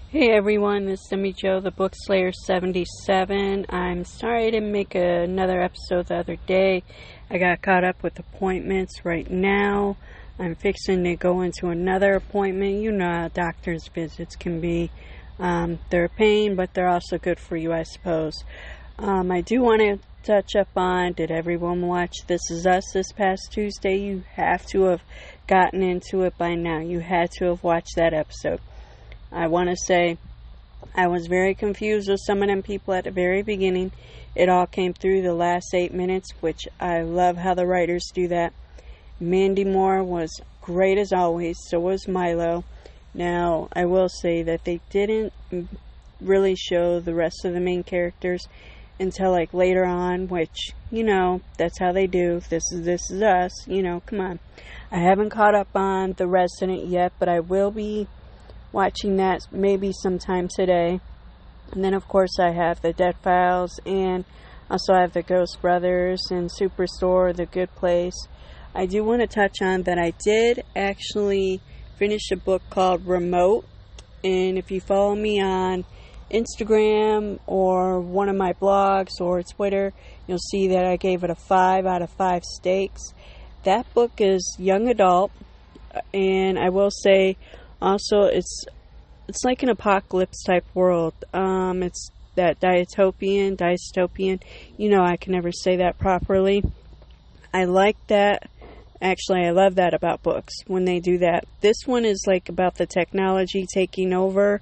Hey everyone, this is Demi Joe, the Book Slayer 77. I'm sorry I didn't make another episode the other day. I got caught up with appointments right now. I'm fixing to go into another appointment. You know how doctor's visits can be. They're a pain, but they're also good for you, I suppose. I do want to touch up on, did everyone watch This Is Us this past Tuesday? You have to have gotten into it by now. You had to have watched that episode. I want to say I was very confused with some of them people at the very beginning. It all came through the last 8 minutes, which I love how the writers do that. Mandy Moore was great as always, so was Milo. Now, I will say that they didn't really show the rest of the main characters until like later on, which, you know, that's how they do. This is us, you know, come on. I haven't caught up on The Resident yet, but I will be watching that maybe sometime today. And then of course I have the Dead Files, and also I have the Ghost Brothers and Superstore, The Good Place. I do want to touch on that I did actually finish a book called Remote, and if you follow me on Instagram or one of my blogs or Twitter, you'll see that I gave it a 5 out of 5 stakes. That book is young adult, and I will say also, it's like an apocalypse type world. It's that dystopian. You know, I can never say that properly. I like that. Actually, I love that about books when they do that. This one is like about the technology taking over.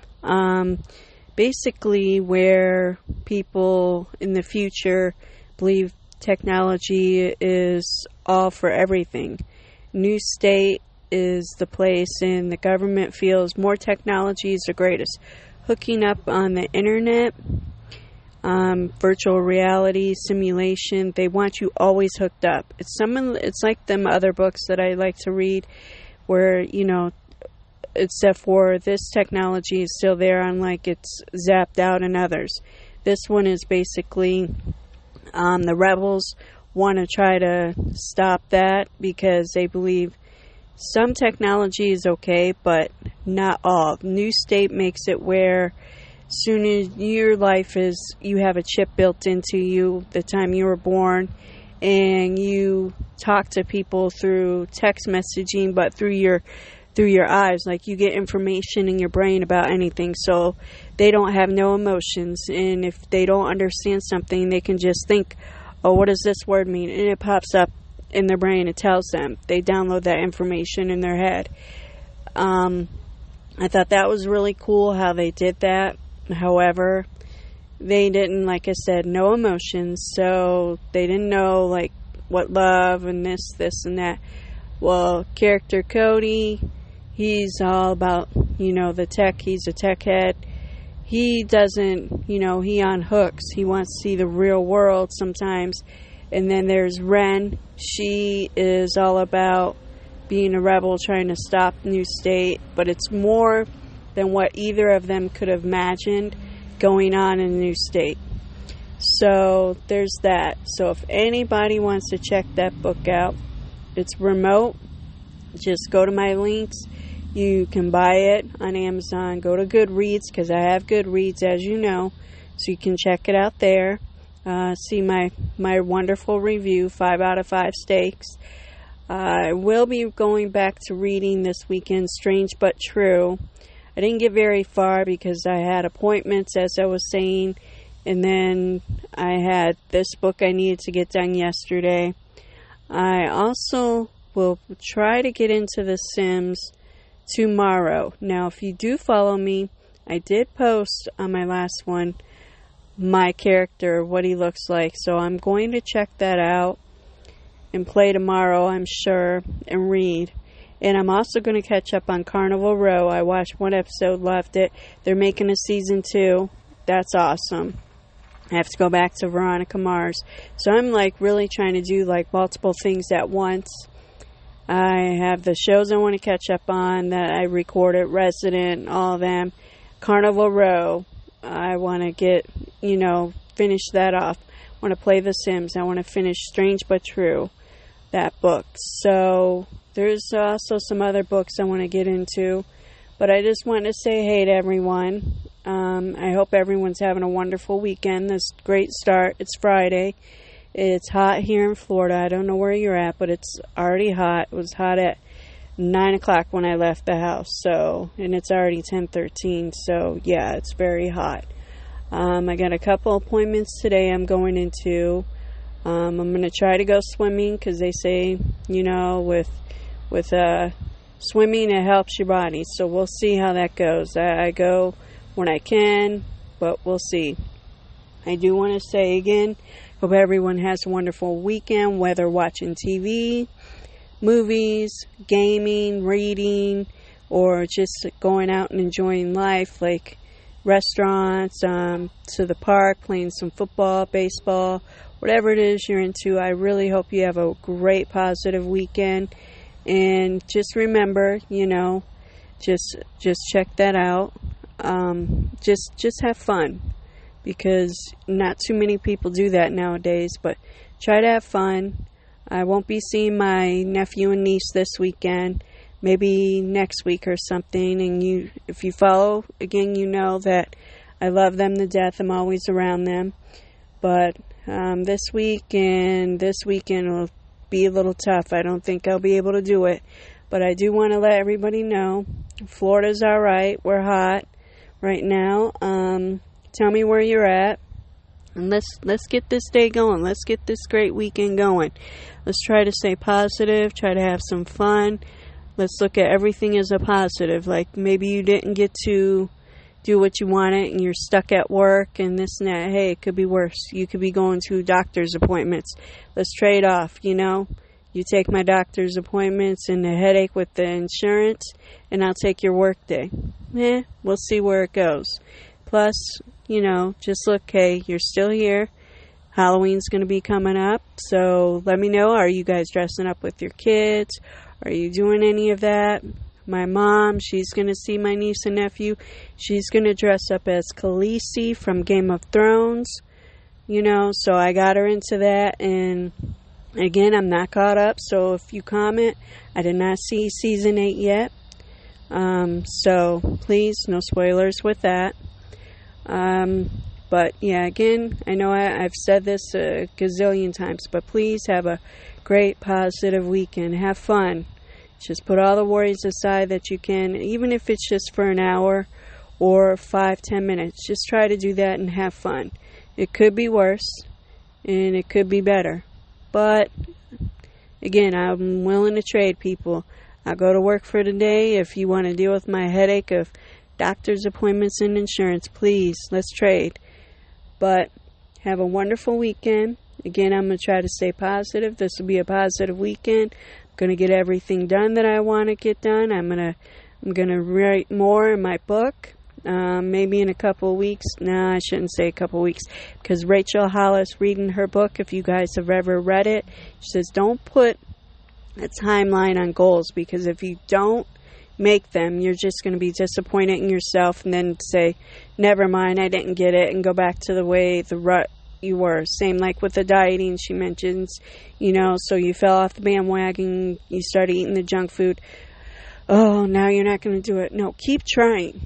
Basically, where people in the future believe technology is all for everything. New State is the place, and the government feels more technology is the greatest. Hooking up on the internet, virtual reality, simulation, they want you always hooked up. It's like them other books that I like to read where, you know, except for this technology is still there, unlike it's zapped out in others. This one is basically the rebels want to try to stop that because they believe some technology is okay, but not all. New State makes it where soon as your life is, you have a chip built into you the time you were born, and you talk to people through text messaging, but through your eyes. Like, you get information in your brain about anything, so they don't have no emotions, and if they don't understand something, they can just think, oh, what does this word mean? And it pops up in their brain. It tells them. They download that information in their head. I thought that was really cool how they did that. However, they didn't, like I said, no emotions, so they didn't know like what love and this and that. Well, character Cody, he's all about, you know, the tech. He's a tech head. He doesn't, you know, he on hooks. He wants to see the real world sometimes. And then there's Ren. She is all about being a rebel, trying to stop New State. But it's more than what either of them could have imagined going on in New State. So there's that. So if anybody wants to check that book out, it's Remote. Just go to my links. You can buy it on Amazon. Go to Goodreads, because I have Goodreads, as you know. So you can check it out there. See my wonderful review, 5 out of 5 stakes. I will be going back to reading this weekend, Strange But True. I didn't get very far because I had appointments, as I was saying, and then I had this book I needed to get done yesterday. I also will try to get into The Sims tomorrow. Now, if you do follow me, I did post on my last one my character, what he looks like, so I'm going to check that out and play tomorrow, I'm sure, and read. And I'm also going to catch up on Carnival Row. I watched one episode, loved it. They're making a season 2. That's awesome. I have to go back to Veronica Mars. So I'm like really trying to do like multiple things at once. I have the shows I want to catch up on that I recorded, Resident, all of them. Carnival Row, I want to get, you know, finish that off. I want to play The Sims. I want to finish Strange But True, that book. So there's also some other books I want to get into. But I just want to say hey to everyone. I hope everyone's having a wonderful weekend. This great start. It's Friday. It's hot here in Florida. I don't know where you're at, but it's already hot. It was hot at 9 o'clock when I left the house. And it's already 10:13. So yeah, it's very hot. I got a couple appointments today I'm going into. I'm going to try to go swimming because they say, with swimming, it helps your body. So we'll see how that goes. I go when I can, but we'll see. I do want to say again, hope everyone has a wonderful weekend, whether watching TV, movies, gaming, reading, or just going out and enjoying life, like restaurants, to the park, playing some football, baseball, whatever it is you're into. I really hope you have a great, positive weekend. And just remember, just check that out. Just have fun, because not too many people do that nowadays. But try to have fun. I won't be seeing my nephew and niece this weekend. Maybe next week or something. And if you follow, again, you know that I love them to death. I'm always around them. But this weekend will be a little tough. I don't think I'll be able to do it. But I do want to let everybody know Florida's all right. We're hot right now. Tell me where you're at. And let's get this day going. Let's get this great weekend going. Let's try to stay positive. Try to have some fun. Let's look at everything as a positive. Like maybe you didn't get to do what you wanted and you're stuck at work and this and that. Hey, it could be worse. You could be going to doctor's appointments. Let's trade off, You take my doctor's appointments and the headache with the insurance, and I'll take your work day. We'll see where it goes. Plus, just look, hey, you're still here. Halloween's going to be coming up, so let me know. Are you guys dressing up with your kids? Are you doing any of that? My mom, she's going to see my niece and nephew. She's going to dress up as Khaleesi from Game of Thrones. So I got her into that. And again, I'm not caught up. So if you comment, I did not see season 8 yet. So please, no spoilers with that. But yeah, again, I know I've said this a gazillion times, but please have a great, positive weekend. Have fun. Just put all the worries aside that you can, even if it's just for an hour or 5-10 minutes. Just try to do that and have fun. It could be worse, and it could be better. But, again, I'm willing to trade, people. I'll go to work for the day. If you want to deal with my headache of doctor's appointments and insurance, please, let's trade. But have a wonderful weekend. Again, I'm going to try to stay positive. This will be a positive weekend. I'm going to get everything done that I want to get done. I'm going to write more in my book. Maybe in a couple of weeks. No, I shouldn't say a couple of weeks, because Rachel Hollis, reading her book, if you guys have ever read it, she says don't put a timeline on goals, because if you don't make them, you're just going to be disappointed in yourself and then say, never mind, I didn't get it, and go back to the rut you were. Same like with the dieting she mentions, so you fell off the bandwagon, you started eating the junk food. Oh, now you're not going to do it. No, keep trying.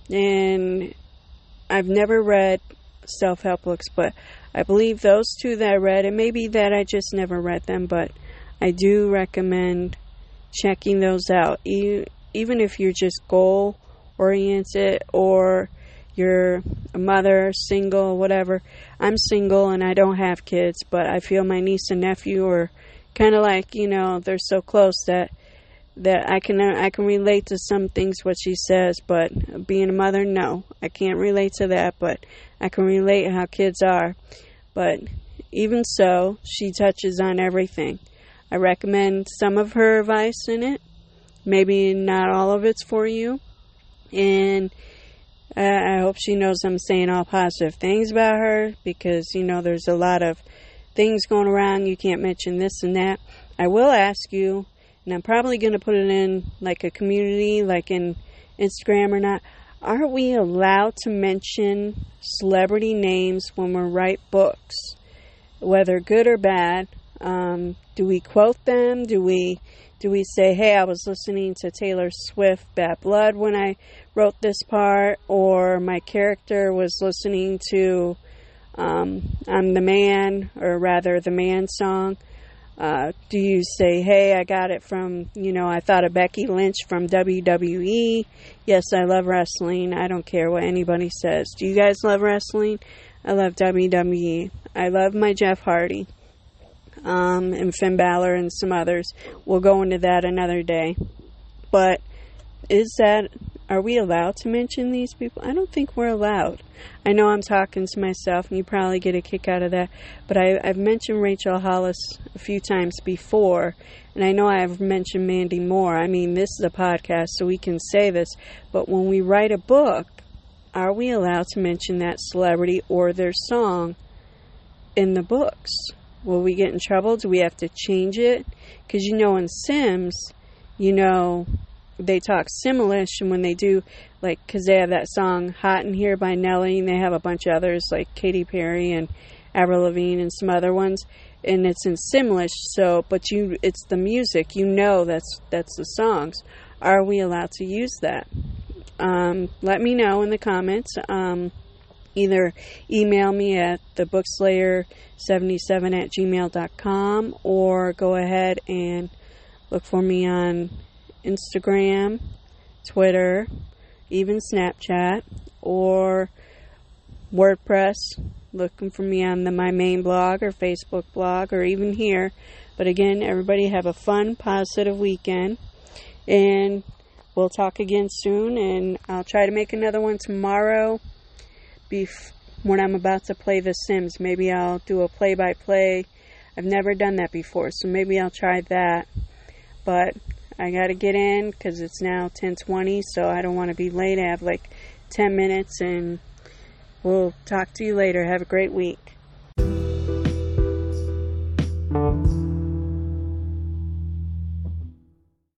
And I've never read self-help books, but I believe those two that I read, and maybe that I just never read them, but I do recommend checking those out. Even if you're just goal-oriented or you're a mother, single, whatever. I'm single and I don't have kids, but I feel my niece and nephew are kind of like, they're so close that I can relate to some things what she says, but being a mother, no, I can't relate to that, but I can relate how kids are. But even so, she touches on everything. I recommend some of her advice in it. Maybe not all of it's for you. And I hope she knows I'm saying all positive things about her, because, there's a lot of things going around. You can't mention this and that. I will ask you, and I'm probably going to put it in like a community, like in Instagram or not. Are we allowed to mention celebrity names when we write books, whether good or bad? Do we quote them? Do we Do we say, hey, I was listening to Taylor Swift Bad Blood when I wrote this part, or my character was listening to I'm the Man, or rather the Man song? Do you say, hey, I got it from, I thought of Becky Lynch from WWE. Yes, I love wrestling. I don't care what anybody says. Do you guys love wrestling? I love WWE. I love my Jeff Hardy. And Finn Balor and some others. We'll go into that another day. But are we allowed to mention these people? I don't think we're allowed. I know I'm talking to myself, and you probably get a kick out of that, but I've mentioned Rachel Hollis a few times before, and I know I've mentioned Mandy Moore. I mean, this is a podcast, so we can say this, but when we write a book, are we allowed to mention that celebrity or their song in the books? Will we get in trouble? Do we have to change it? Because, in Sims, they talk Simlish, and when they do, because they have that song Hot in Here by Nelly, and they have a bunch of others like Katy Perry and Avril Lavigne and some other ones, and it's in Simlish, but it's the music, that's the songs. Are we allowed to use that? Let me know in the comments. Either email me at thebookslayer77@gmail.com, or go ahead and look for me on Instagram, Twitter, even Snapchat, or WordPress, looking for me on my main blog or Facebook blog, or even here. But again, everybody have a fun, positive weekend, and we'll talk again soon, and I'll try to make another one tomorrow when I'm about to play The Sims. Maybe I'll do a play-by-play. I've never done that before, so maybe I'll try that. But I got to get in because it's now 10:20, so I don't want to be late. I have 10 minutes, and we'll talk to you later. Have a great week.